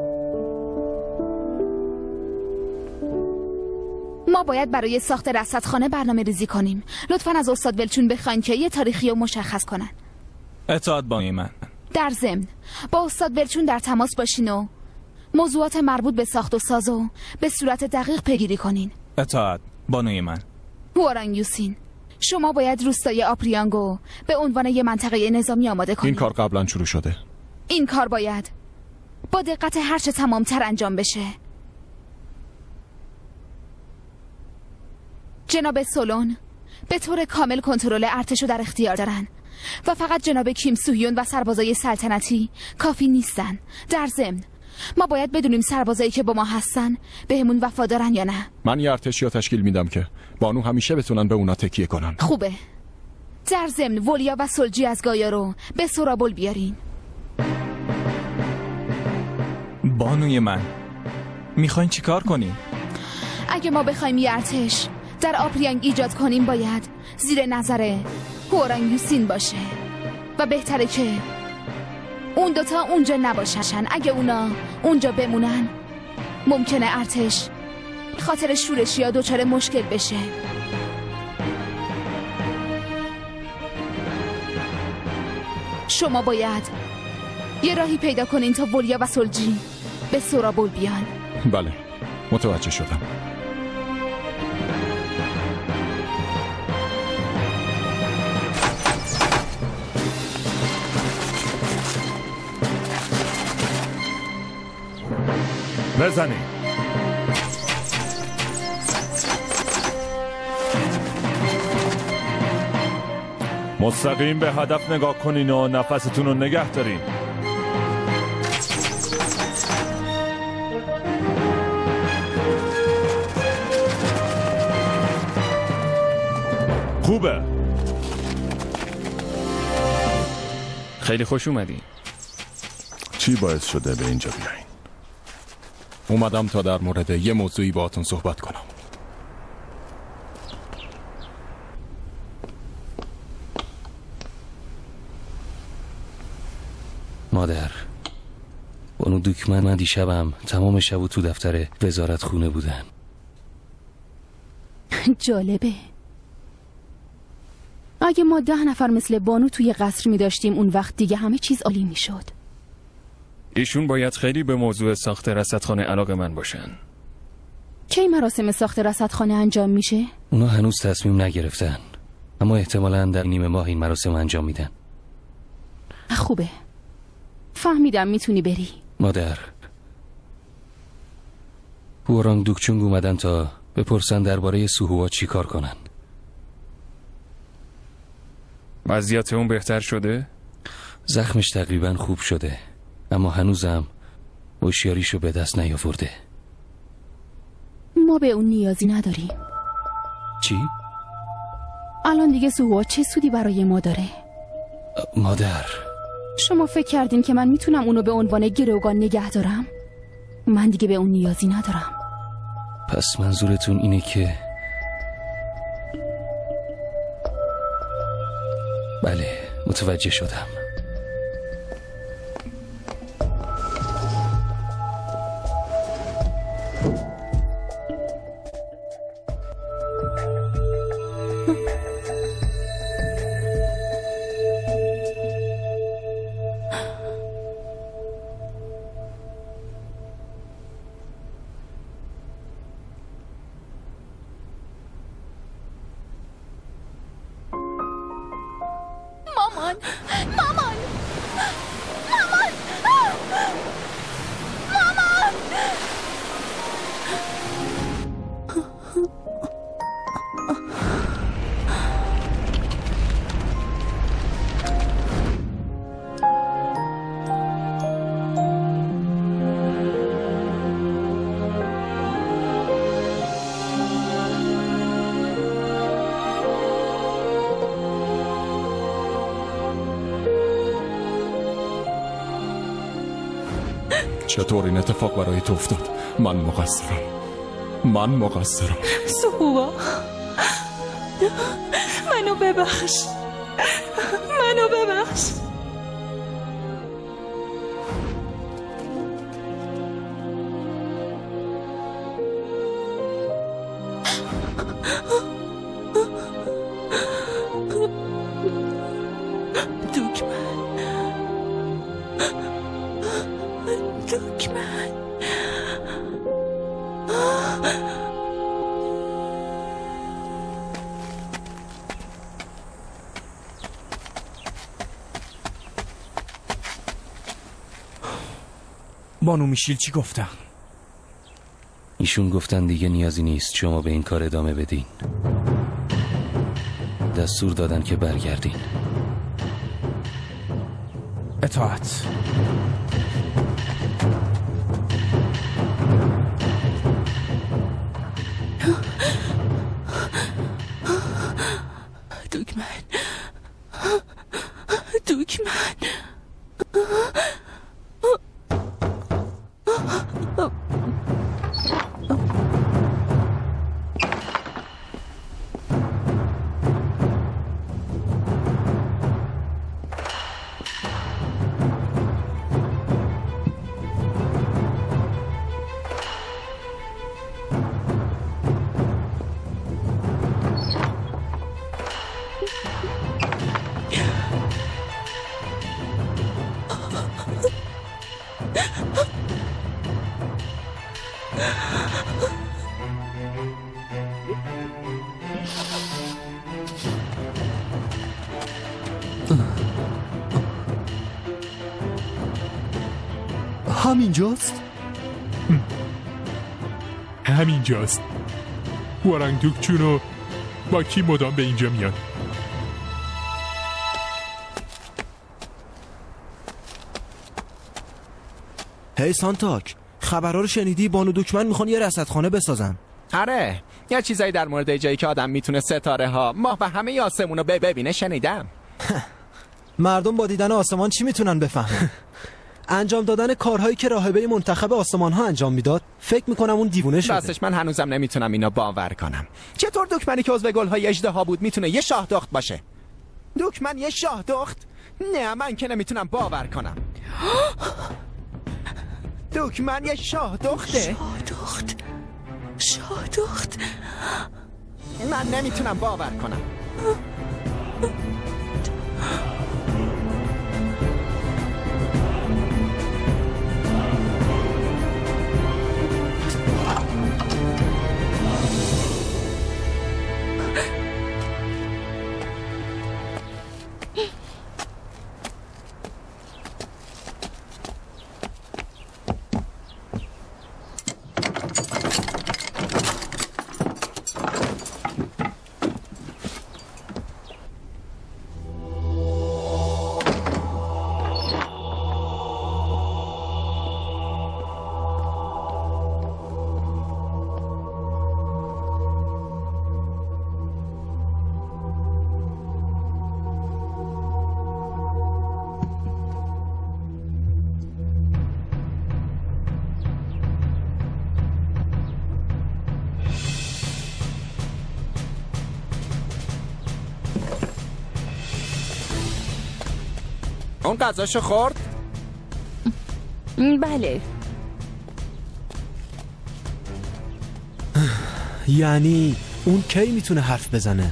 [SPEAKER 1] ما باید برای ساخت رصدخانه برنامه ریزی کنیم. لطفاً از استاد ولچون بخواین که یه تاریخی رو مشخص کنن.
[SPEAKER 9] اطاعت بانوی من.
[SPEAKER 1] در ضمن با استاد ولچون در تماس باشین و موضوعات مربوط به ساخت و ساز و به صورت دقیق پیگیری کنین.
[SPEAKER 9] اطاعت بانوی من.
[SPEAKER 1] هوارانگ یوسین، شما باید روستای آپریانگو به عنوان یه منطقه نظامی آماده کنید.
[SPEAKER 6] این کار قبلا شروع شده.
[SPEAKER 1] این کار باید با دقت هرچه تمامتر انجام بشه. جناب سولون به طور کامل کنترل ارتش رو در اختیار دارن و فقط جناب کیم سوهیون و سربازای سلطنتی کافی نیستن. در ضمن ما باید بدونیم سربازایی که با ما هستن بهمون وفادارن یا نه.
[SPEAKER 6] من یه ارتشی رو تشکیل میدم که بانو همیشه بتونن به اونا تکیه کنن.
[SPEAKER 1] خوبه. در ضمن ولیا و سلجی از گایا رو به سورابل بیارین.
[SPEAKER 9] بانوی من، میخواین چی کار کنیم؟
[SPEAKER 1] اگه ما بخوایم یه ارتش در آپریانگ ایجاد کنیم باید زیر نظر هوارانگ یوسین باشه و بهتره که اون دوتا اونجا نباشن. اگه اونا اونجا بمونن ممکنه ارتش خاطر شورشی ها دوچاره مشکل بشه. شما باید یه راهی پیدا کنین تا ولیا و سلجی به سورابل بیان.
[SPEAKER 6] بله، متوجه شدم.
[SPEAKER 18] بزنید. مستقیم به هدف نگاه کنین و نفستون رو نگه دارین. خوبه.
[SPEAKER 10] خیلی خوش اومدی.
[SPEAKER 18] چی باعث شده به اینجا بیاین؟
[SPEAKER 6] اومدم تا در مورد یه موضوعی باهاتون صحبت کنم.
[SPEAKER 15] مادر، بانو دوکمن من دیشبم تمام شب تو دفتر وزارت خونه بودن.
[SPEAKER 17] جالبه. اگه ما ده نفر مثل بانو توی قصر می داشتیم اون وقت دیگه همه چیز عالی می شد.
[SPEAKER 10] ایشون باید خیلی به موضوع ساخت رصدخانه علاقه من باشن.
[SPEAKER 17] کی مراسم ساخت رصدخانه انجام میشه؟
[SPEAKER 15] اونا هنوز تصمیم نگرفتن، اما احتمالاً در نیمه ماه این مراسم انجام میدن.
[SPEAKER 17] خوبه، فهمیدم میتونی بری.
[SPEAKER 15] مادر، هوارانگ دوکچونگ اومدن تا بپرسن درباره سوهوا چی کار کنن.
[SPEAKER 10] وضعیت اون بهتر شده؟
[SPEAKER 15] زخمش تقریبا خوب شده، اما هنوزم هوشیاریشو به دست نیاورده.
[SPEAKER 17] ما به اون نیازی نداریم.
[SPEAKER 15] چی؟
[SPEAKER 17] الان دیگه سوهوا چه سودی برای ما داره؟
[SPEAKER 15] مادر،
[SPEAKER 17] شما فکر کردین که من میتونم اونو به عنوان گروگان نگه دارم؟ من دیگه به اون نیازی ندارم.
[SPEAKER 15] پس منظورتون اینه که بله، متوجه شدم.
[SPEAKER 6] چطور این اتفاق برای تو افتاد؟ من مقصرم، من مقصرم.
[SPEAKER 8] سهوا، منو ببخش، منو ببخش.
[SPEAKER 14] بانو میشیل چی گفتن؟
[SPEAKER 15] ایشون گفتن دیگه نیازی نیست شما به این کار ادامه بدین. دستور دادن که برگردین.
[SPEAKER 14] اطاعت.
[SPEAKER 8] دکمن دکمن
[SPEAKER 11] همینجاست؟
[SPEAKER 2] همینجاست. هوارنگ دوکچونو با کی مدام به اینجا میاد؟
[SPEAKER 14] هی سانتاک، خبرها رو شنیدی؟ بانو دوکمن میخوان یه رصدخانه بسازن.
[SPEAKER 19] آره، یه چیزایی در مورد جایی که آدم میتونه ستاره ها، ماه و همه آسمون رو ببینه شنیدم.
[SPEAKER 14] مردم با دیدن آسمان چی میتونن بفهمن؟ انجام دادن کارهایی که راهبه منتخب آسمان ها انجام میداد، فکر میکنم اون دیوونه شده.
[SPEAKER 19] راستش من هنوزم نمیتونم اینو باور کنم. چطور دکمنی که عضو گلهای اژدها بود میتونه یه شاه دخت باشه؟ دکمن یه شاه دخت؟ نه، من که نمیتونم باور کنم. دکمن یه شاه دخته؟
[SPEAKER 8] شاه دخت شاه دخت
[SPEAKER 19] من نمیتونم باور کنم. اون غذاشو خورد؟
[SPEAKER 8] بله.
[SPEAKER 14] یعنی اون کی میتونه حرف بزنه؟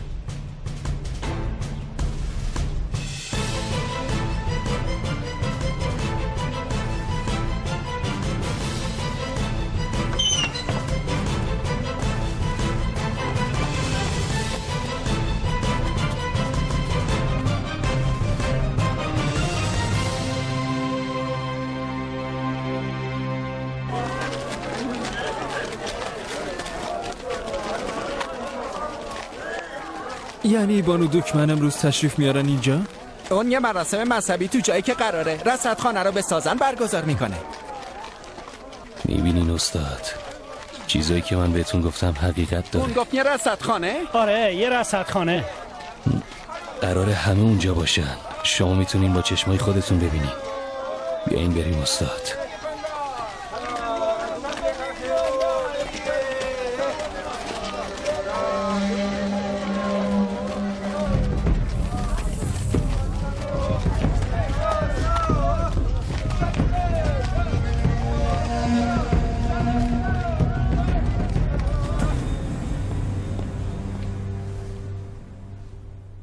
[SPEAKER 13] یعنی بانو دوکمن امروز تشریف میارن اینجا؟
[SPEAKER 19] اون یه مراسم مذهبی تو جایی که قراره رصدخانه رو بسازن برگزار میکنه.
[SPEAKER 15] میبینین استاد، چیزایی که من بهتون گفتم حقیقت داره.
[SPEAKER 19] اون گفت یه رصدخانه؟
[SPEAKER 3] آره، یه رصدخانه.
[SPEAKER 15] قراره همه اونجا باشن. شما میتونین با چشمای خودتون ببینین. بیاین بریم استاد.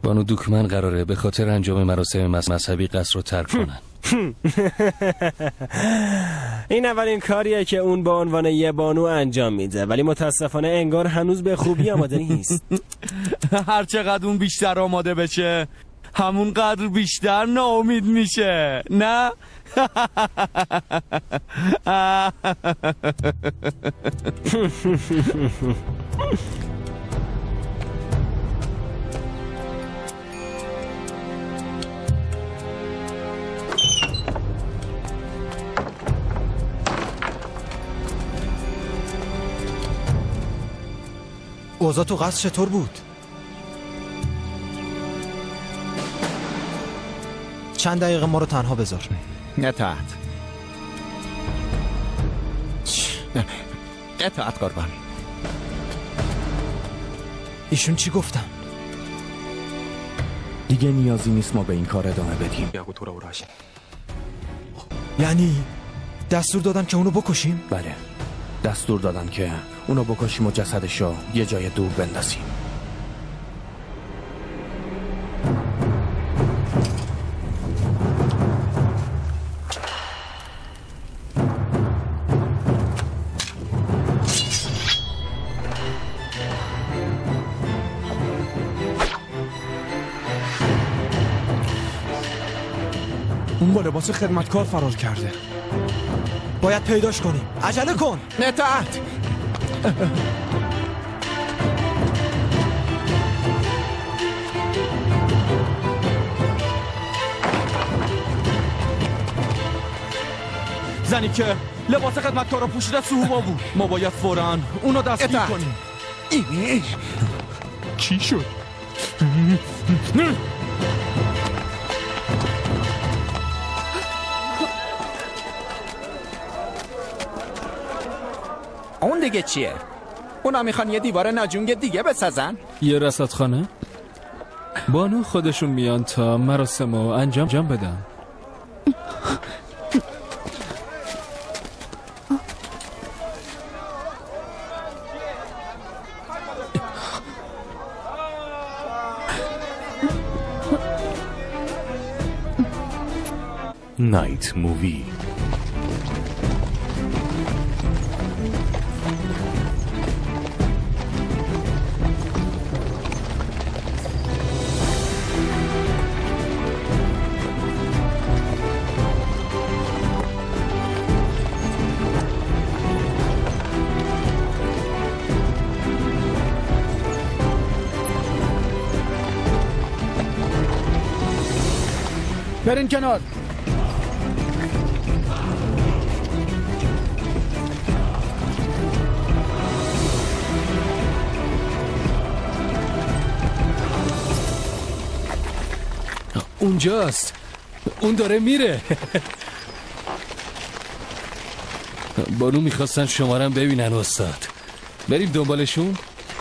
[SPEAKER 15] بانو دوکمن قراره به خاطر انجام مراسم مذهبی قصر رو ترک کنن.
[SPEAKER 4] این اولین کاریه که اون به عنوان یه بانو انجام میده، ولی متاسفانه انگار هنوز به خوبی آماده نیست.
[SPEAKER 20] هر چقدر اون بیشتر آماده بشه همون قدر بیشتر ناامید میشه، نه؟
[SPEAKER 14] اوضاع تو قصر چطور بود؟ چند دقیقه ما رو تنها بذار.
[SPEAKER 19] اطاعت اطاعت قربان.
[SPEAKER 14] ایشون چی گفتن؟
[SPEAKER 19] دیگه نیازی نیست ما به این کار ادامه بدیم.
[SPEAKER 14] یعنی دستور دادن که اونو بکشیم؟
[SPEAKER 19] بله، دستور دادن که اونو بکشیم و جسدشو یه جای دور بندازیم.
[SPEAKER 20] اون با لباس خدمتکار فرار کرده.
[SPEAKER 14] باید پیداش کنیم. عجله کن.
[SPEAKER 19] اطاعت.
[SPEAKER 20] زنی که لباس خدمتکار رو پوشیده سوهما بود. ما باید فوراً اونو دستگیر کنیم.
[SPEAKER 19] این
[SPEAKER 2] چی شد؟
[SPEAKER 19] اون دیگه چیه؟ اونا میخوان یه دیوار نجونگ دیگه بسازن؟
[SPEAKER 13] یه رصدخانه؟ بانو خودشون میان تا مراسم رو انجام جام بدن.
[SPEAKER 5] نایت مووی.
[SPEAKER 12] برین کنار.
[SPEAKER 13] اونجاست. اون داره میره.
[SPEAKER 15] بانو میخواستن شمارم ببینن استاد. بریم دنبالشون.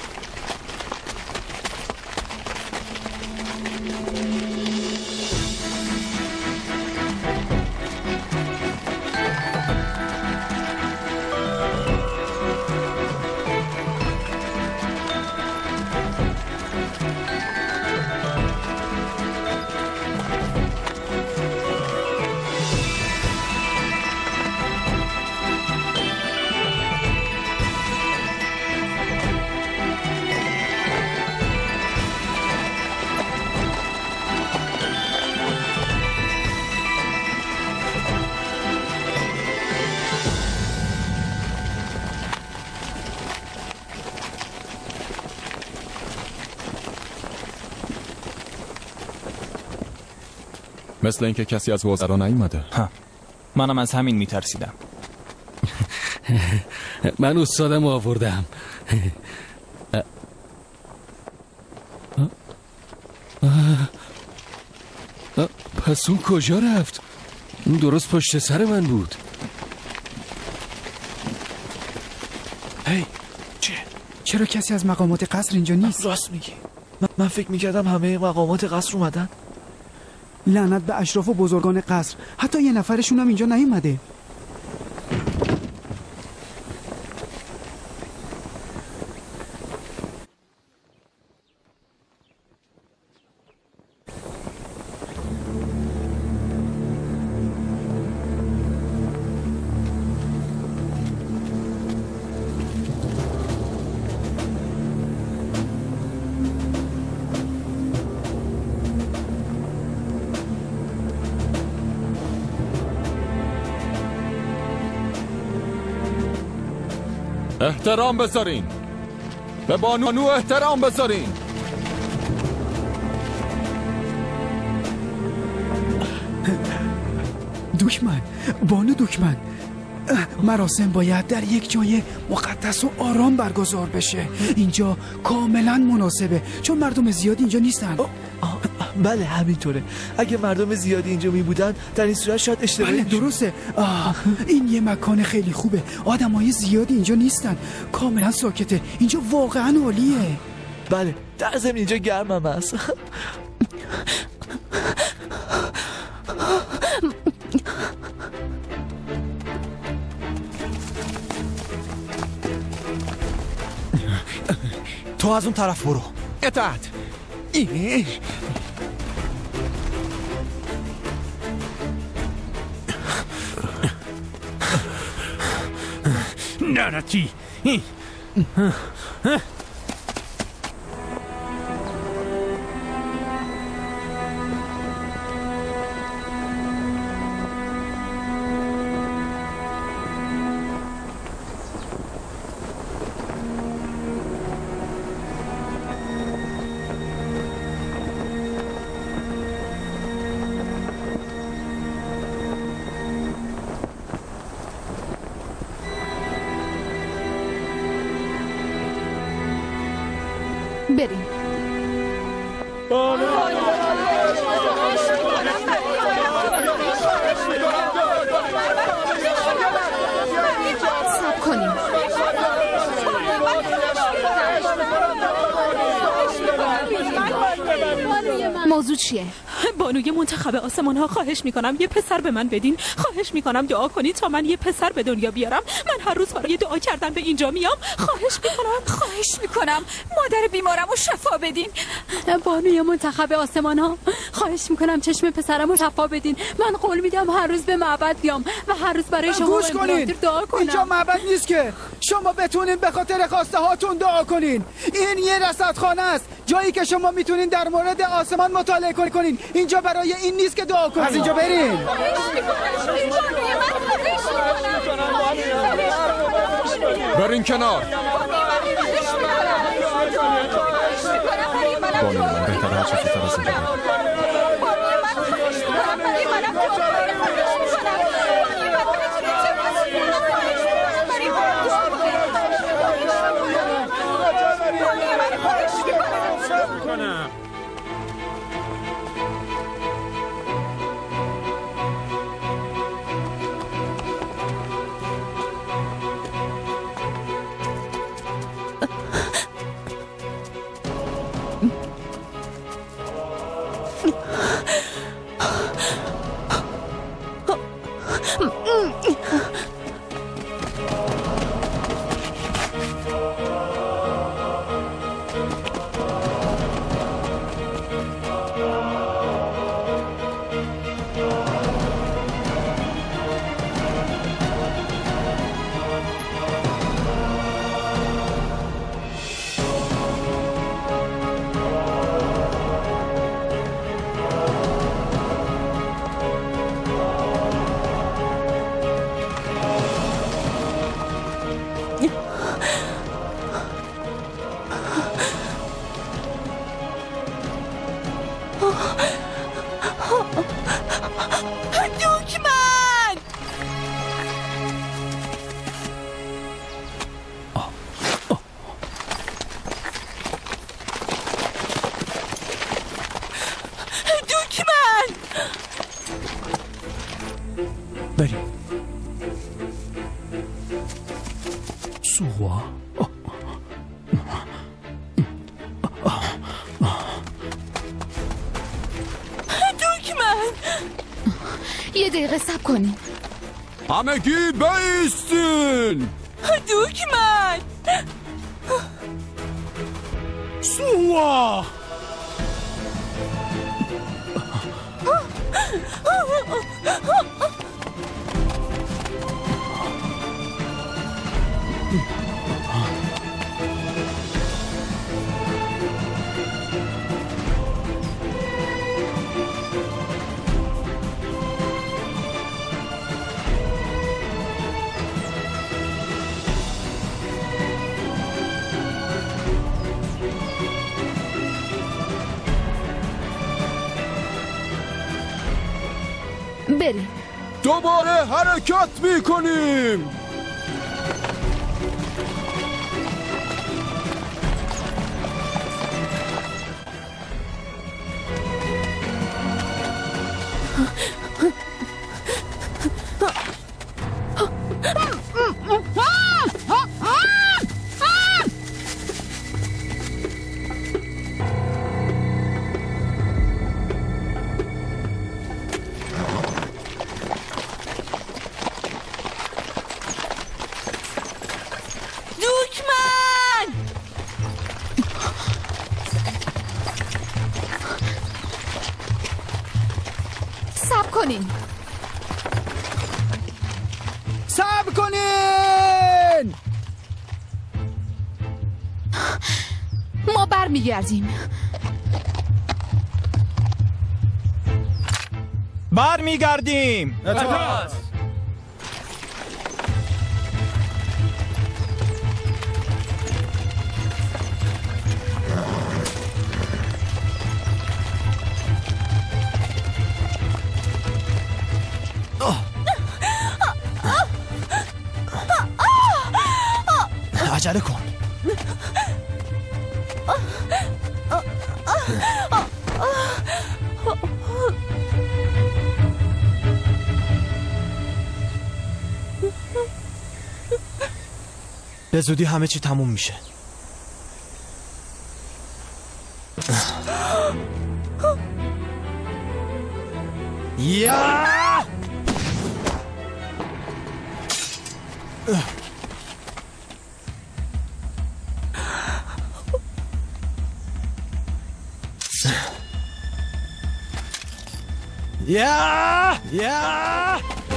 [SPEAKER 6] مثل اینکه کسی از وزرا نیومده.
[SPEAKER 9] ها، منم از همین میترسیدم.
[SPEAKER 15] من استادم آوردم. پس اون کجا رفت؟ اون درست پشت سر من بود.
[SPEAKER 12] هی چه؟ چرا کسی از مقامات قصر اینجا نیست؟
[SPEAKER 20] راست میگی. من, من فکر میکردم همه مقامات قصر اومدن.
[SPEAKER 12] لعنت به اشراف و بزرگان قصر، حتی یه نفرشون هم اینجا نیومده.
[SPEAKER 6] احترام بذارین، به بانو احترام بذارین.
[SPEAKER 12] دکمن، بانو دکمن، مراسم باید در یک جای مقدس و آرام برگزار بشه. اینجا کاملا مناسبه چون مردم زیادی اینجا نیستن.
[SPEAKER 13] بله همینطوره. اگه مردم زیادی اینجا می بودن در این صورت شاید اشتباهی
[SPEAKER 12] بله درسته. آه، این یه مکان خیلی خوبه، آدمای زیادی اینجا نیستن، کاملا ساکته، اینجا واقعا عالیه.
[SPEAKER 13] بله در ضمن اینجا گرمم است.
[SPEAKER 14] تو از اون طرف برو.
[SPEAKER 19] اطاعت.
[SPEAKER 2] نارتی.
[SPEAKER 1] بریم. صبر کنیم. موضوع چیه؟
[SPEAKER 7] بانوی منتخب آسمان ها خواهش میکنم یه پسر به من بدین. خواهش میکنم دعا کنید تا من یه پسر به دنیا بیارم. من هر روز برای دعا کردن به اینجا میام. خواهش میکنم
[SPEAKER 17] خواهش میکنم مادر بیمارم رو شفا بدین. بانوی منتخب آسمان ها خواهش میکنم چشم پسرم رو شفا بدین. من قول میدم هر روز به معبد بیام و هر روز برای شما امپراتور دعا کنم.
[SPEAKER 12] اینجا معبد نیست که شما بتونین به خاطر خواسته هاتون دعا کنین. این یه رصدخانه است، جایی که شما میتونین در مورد آسمان مطالعه کنین. اینجا برای این نیست که دعا کنین. از اینجا برین.
[SPEAKER 6] برین کنار. بانو من بهتره هر چه زودتر از اینجا بریم.
[SPEAKER 12] بریم. سوا
[SPEAKER 1] دکمن یه دقیقه صبر کنیم.
[SPEAKER 6] همگی بایستین.
[SPEAKER 1] دکمن
[SPEAKER 12] سوا
[SPEAKER 6] دوباره حرکت میکنیم.
[SPEAKER 12] صبر کنین.
[SPEAKER 1] ما برمیگردیم.
[SPEAKER 9] برمیگردیم.
[SPEAKER 12] اطاعت.
[SPEAKER 14] عجله کن. به زودی همه چی تموم میشه. یا یا یا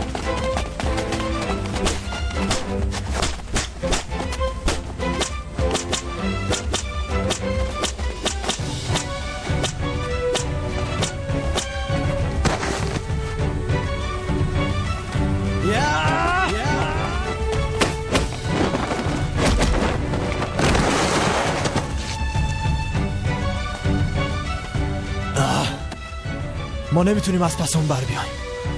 [SPEAKER 14] ما نمیتونیم از پس اون بر بیایم.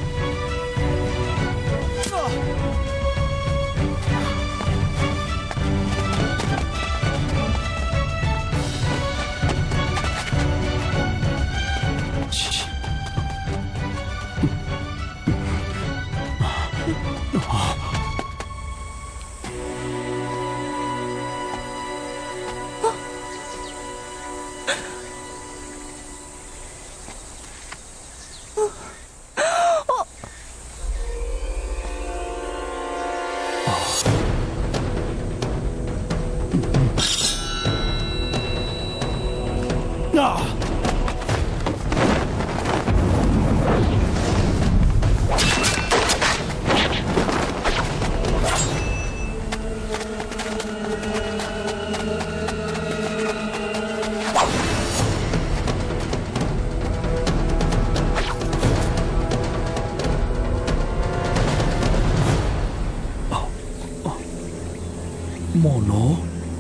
[SPEAKER 11] مانا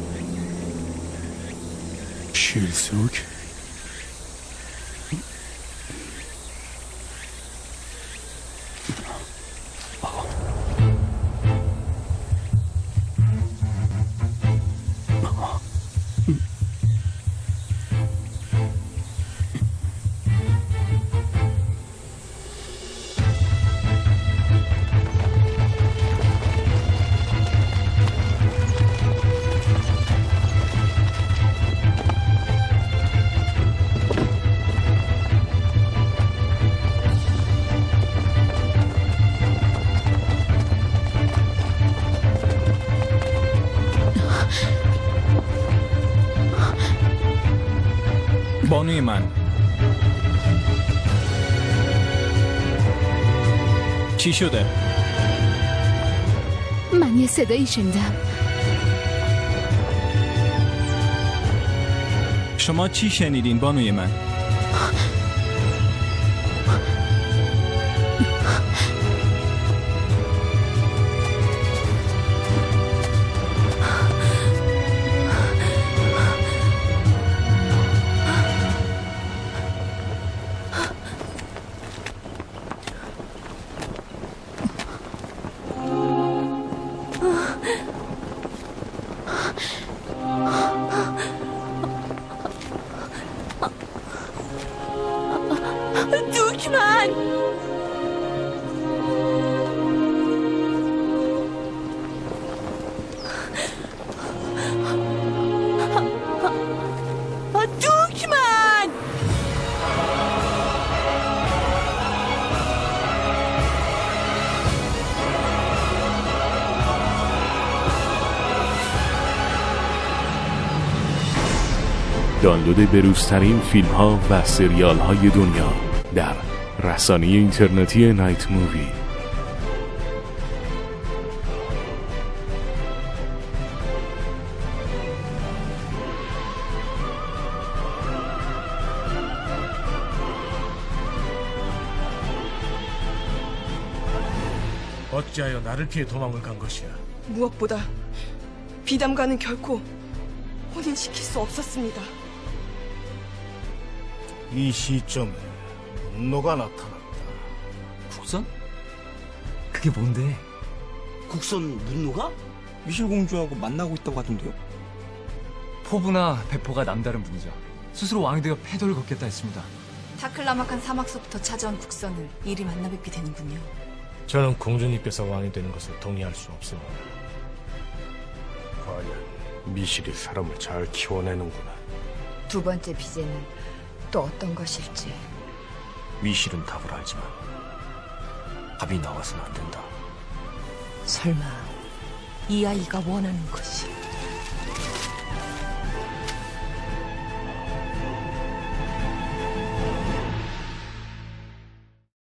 [SPEAKER 11] شیلسوک
[SPEAKER 9] بانوی من، چی شده؟
[SPEAKER 1] من یه صدایی شنیدم.
[SPEAKER 9] شما چی شنیدین بانوی من؟
[SPEAKER 17] دوکمن دوکمن
[SPEAKER 5] دانلود بروزترین فیلم ها و سریال های دنیا در رسانه اینترنتی نایت مووی.
[SPEAKER 16] 어찌하여 나를 피해 도망을 간 것이야?
[SPEAKER 21] 무엇보다 비담과는 결코 혼인시킬 수 없었습니다.
[SPEAKER 16] 이 시점에 분노가 나타났다.
[SPEAKER 22] 국선? 그게 뭔데? 국선 문노가? 미실공주하고 만나고 있다고 하던데요? 포부나 배포가 남다른 분이죠. 스스로 왕이 되어 패도를 걷겠다 했습니다.
[SPEAKER 23] 타클라마칸 사막서부터 찾아온 국선을 이리 만나 뵙게 되는군요.
[SPEAKER 16] 저는 공주님께서 왕이 되는 것을 동의할 수 없습니다. 과연 미실이 사람을 잘 키워내는구나.
[SPEAKER 23] 두 번째 비제는 또 어떤 것일지.
[SPEAKER 22] 미실은 답을 알지만 답이 나와서는 안 된다.
[SPEAKER 23] 설마 이 아이가 원하는 것이